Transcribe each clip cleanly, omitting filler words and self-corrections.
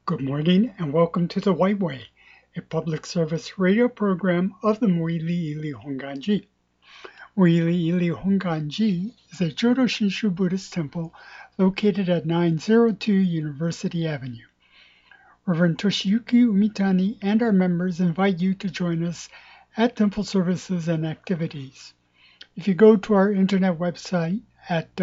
Good morning and welcome to The White Way, a public service radio program of the Moiliili Honganji. Moiliili Honganji is a Jodo Shinshu Buddhist temple located at 902 University Avenue. Reverend Toshiyuki Umitani and our members invite you to join us at temple services and activities. If you go to our internet website at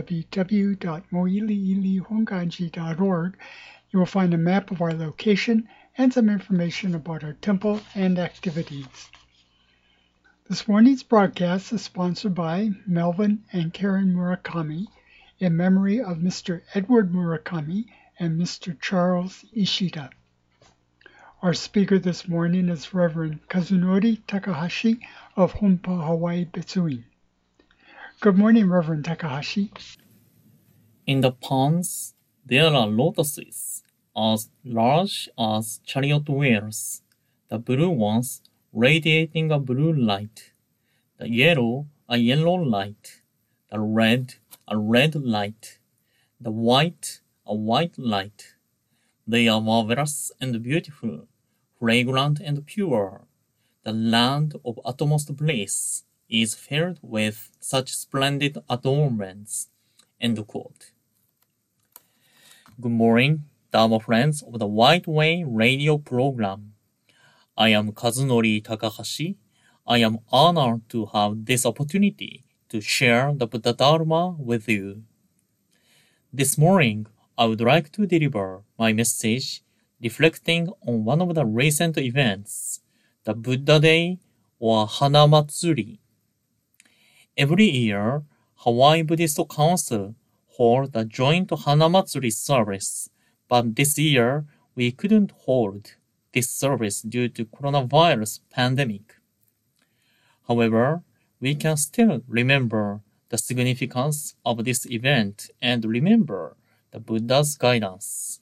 www.moiliilihonganji.org, you will find a map of our location and some information about our temple and activities. This morning's broadcast is sponsored by Melvin and Karen Murakami in memory of Mr. Edward Murakami and Mr. Charles Ishida. Our speaker this morning is Reverend Kazunori Takahashi of Honpa Hawaii Betsuin. Good morning, Reverend Takahashi. In the ponds, there are lotuses as large as chariot wheels, the blue ones radiating a blue light, the yellow a yellow light, the red a red light, the white a white light. They are marvelous and beautiful, fragrant and pure. The land of utmost bliss is filled with such splendid adornments. End quote. Good morning, Dharma friends of the White Way radio program. I am Kazunori Takahashi. I am honored to have this opportunity to share the Buddha Dharma with you. This morning, I would like to deliver my message reflecting on one of the recent events, the Buddha Day or Hana Matsuri. Every year, Hawaii Buddhist Council holds a joint Hana Matsuri service, but this year we couldn't hold this service due to coronavirus pandemic. However, we can still remember the significance of this event and remember the Buddha's guidance.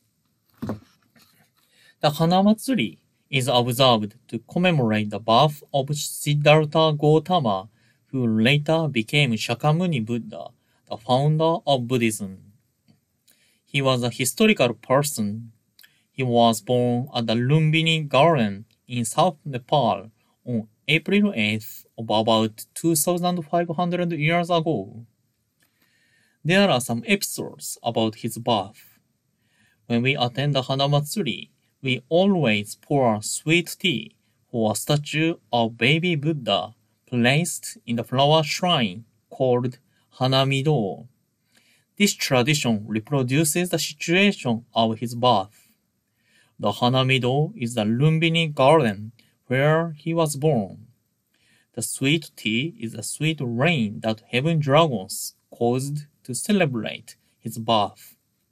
The Hana Matsuri is observed to commemorate the birth of Siddhartha Gautama, who later became Shakyamuni Buddha, the founder of Buddhism. He was a historical person. He was born at the Lumbini Garden in South Nepal on April 8th of about 2,500 years ago. There are some episodes about his birth. When we attend the Hana Matsuri, we always pour sweet tea for a statue of baby Buddha placed in the flower shrine called Hanamido. This tradition reproduces the situation of his birth. The Hanamido is the Lumbini garden where he was born. The sweet tea is the sweet rain that heaven dragons caused to celebrate his birth.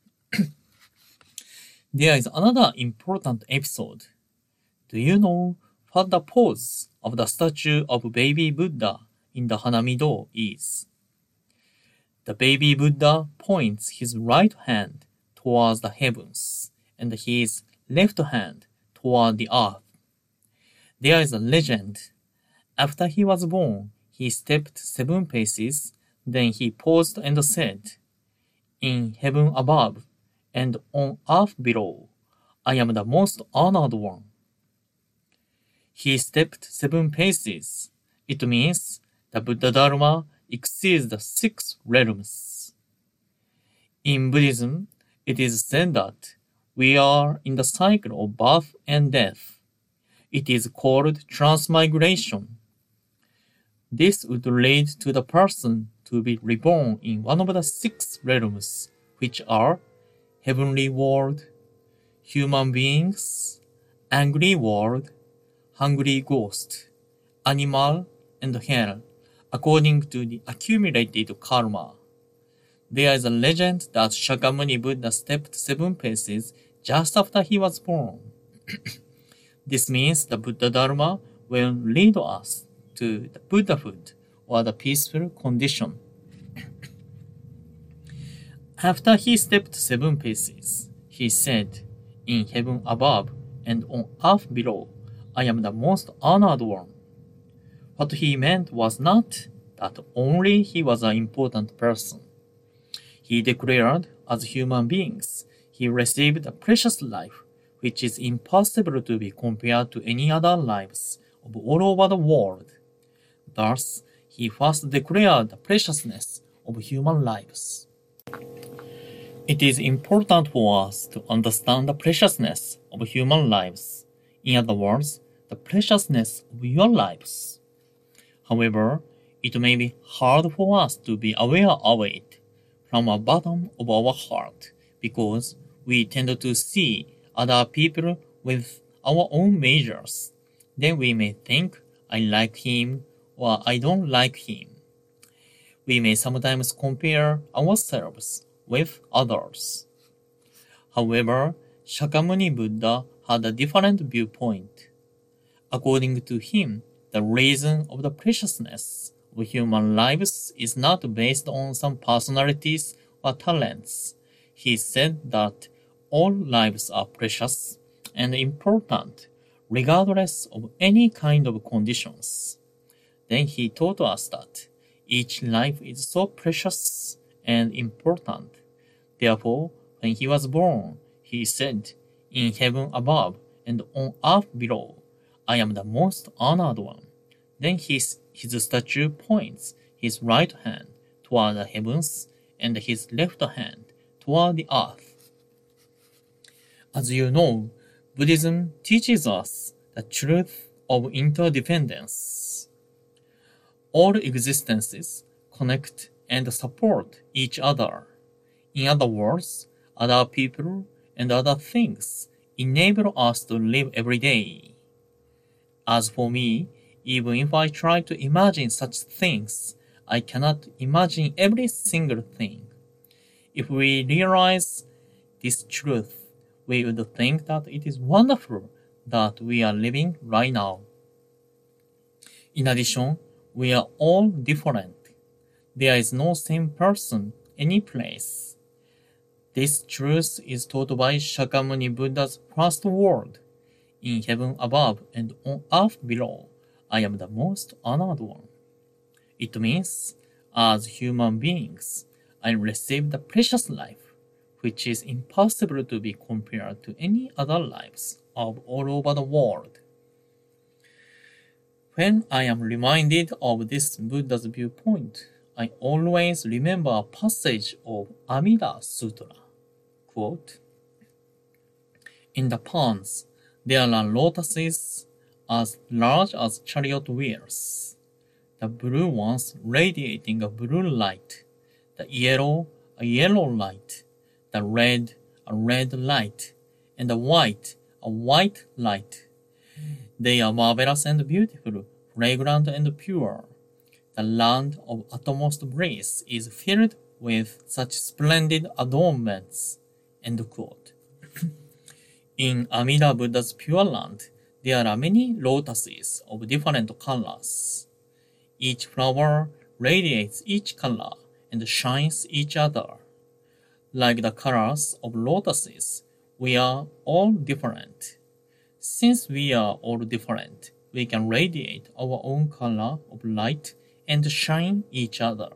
There is another important episode. Do you know what the pose of the statue of baby Buddha in the Hanamido is? The baby Buddha points his right hand towards the heavens and his left hand toward the earth. There is a legend. After he was born, he stepped 7 paces, then he paused and said, "In heaven above and on earth below, I am the most honored one." He stepped 7 paces. It means the Buddha Dharma exceeds the 6 realms. In Buddhism, it is said that we are in the cycle of birth and death. It is called transmigration. This would lead to the person to be reborn in one of the 6 realms, which are heavenly world, human beings, angry world, hungry ghost, animal, and hell, according to the accumulated karma. There is a legend that Shakyamuni Buddha stepped 7 paces just after he was born. This means the Buddha Dharma will lead us to the Buddhahood or the peaceful condition. After he stepped 7 paces, he said, "In heaven above and on earth below, I am the most honored one." What he meant was not that only he was an important person. He declared, as human beings, he received a precious life which is impossible to be compared to any other lives of all over the world. Thus, he first declared the preciousness of human lives. It is important for us to understand the preciousness of human lives. In other words, the preciousness of your lives. However, it may be hard for us to be aware of it from the bottom of our heart because we tend to see other people with our own measures. Then we may think, I like him or I don't like him. We may sometimes compare ourselves with others. However, Shakyamuni Buddha had a different viewpoint. According to him, the reason of the preciousness of human lives is not based on some personalities or talents. He said that all lives are precious and important, regardless of any kind of conditions. Then he taught us that each life is so precious and important. Therefore, when he was born, he said, in heaven above and on earth below, I am the most honored one. Then his statue points his right hand toward the heavens and his left hand toward the earth. As you know, Buddhism teaches us the truth of interdependence. All existences connect and support each other. In other words, other people and other things enable us to live every day. As for me, even if I try to imagine such things, I cannot imagine every single thing. If we realize this truth, we would think that it is wonderful that we are living right now. In addition, we are all different. There is no same person any place. This truth is taught by Shakyamuni Buddha's first word. In heaven above and on earth below, I am the most honored one. It means, as human beings, I receive the precious life, which is impossible to be compared to any other lives of all over the world. When I am reminded of this Buddha's viewpoint, I always remember a passage of Amida Sutra. Quote, in the ponds, there are lotuses as large as chariot wheels, the blue ones radiating a blue light, the yellow a yellow light, the red a red light, and the white a white light. They are marvelous and beautiful, fragrant and pure. The land of uttermost bliss is filled with such splendid adornments. End quote. In Amida Buddha's Pure Land, there are many lotuses of different colors. Each flower radiates each color and shines each other. Like the colors of lotuses, we are all different. Since we are all different, we can radiate our own color of light and shine each other.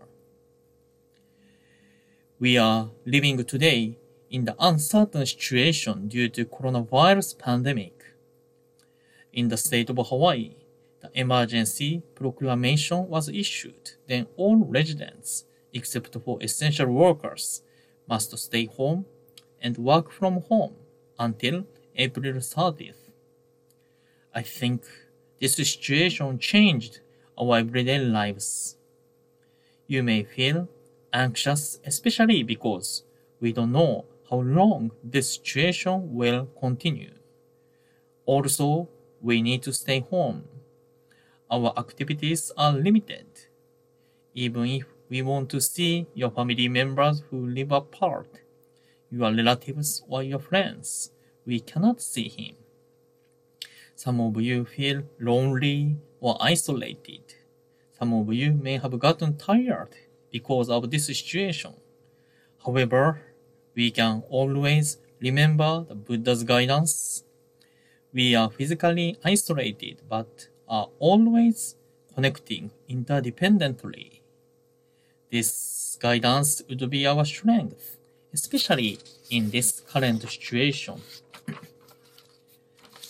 We are living today in the uncertain situation due to coronavirus pandemic. In the state of Hawaii, the emergency proclamation was issued. Then all residents, except for essential workers, must stay home and work from home until April 30th. I think this situation changed our everyday lives. You may feel anxious, especially because we don't know how long this situation will continue. Also, we need to stay home. Our activities are limited. Even if we want to see your family members who live apart, your relatives or your friends, we cannot see him. Some of you feel lonely or isolated. Some of you may have gotten tired because of this situation. However, we can always remember the Buddha's guidance. We are physically isolated but are always connecting interdependently. This guidance would be our strength, especially in this current situation.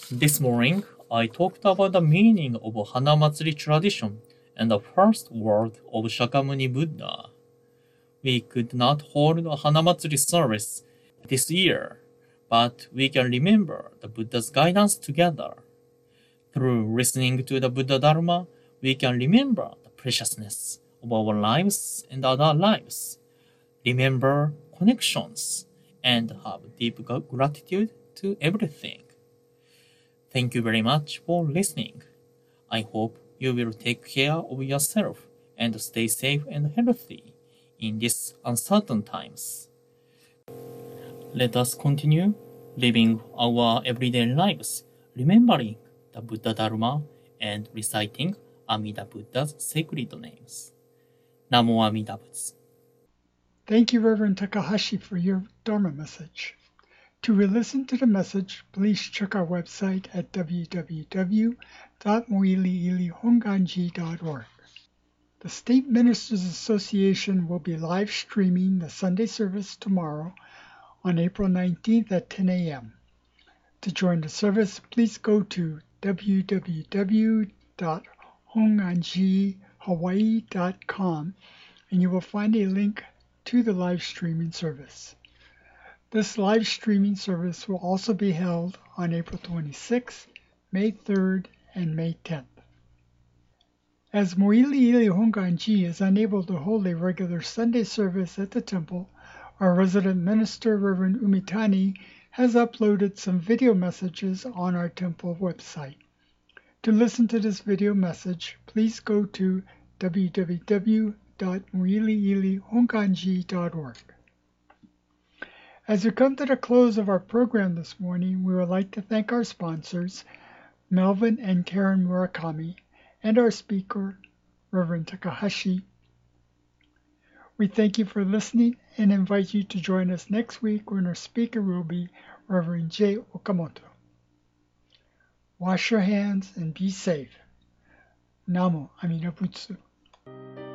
This morning, I talked about the meaning of Hanamatsuri tradition and the first word of Shakyamuni Buddha. We could not hold a Hanamatsuri service this year, but we can remember the Buddha's guidance together. Through listening to the Buddha Dharma, we can remember the preciousness of our lives and other lives, remember connections, and have deep gratitude to everything. Thank you very much for listening. I hope you will take care of yourself and stay safe and healthy in these uncertain times. Let us continue living our everyday lives, remembering the Buddha Dharma and reciting Amida Buddha's sacred names. Namo Amida Butsu. Thank you, Reverend Takahashi, for your Dharma message. To re-listen to the message, please check our website at www.moiliilihonganji.org. The State Ministers Association will be live streaming the Sunday service tomorrow on April 19th at 10 a.m. To join the service, please go to www.honganjihawaii.com and you will find a link to the live streaming service. This live streaming service will also be held on April 26th, May 3rd, and May 10th. As Moiliili Honganji is unable to hold a regular Sunday service at the temple, our resident minister, Reverend Umitani, has uploaded some video messages on our temple website. To listen to this video message, please go to www.moiliilihonganji.org. As we come to the close of our program this morning, we would like to thank our sponsors, Melvin and Karen Murakami, and our speaker, Reverend Takahashi. We thank you for listening and invite you to join us next week when our speaker will be Reverend Jay Okamoto. Wash your hands and be safe. Namo Amida Butsu.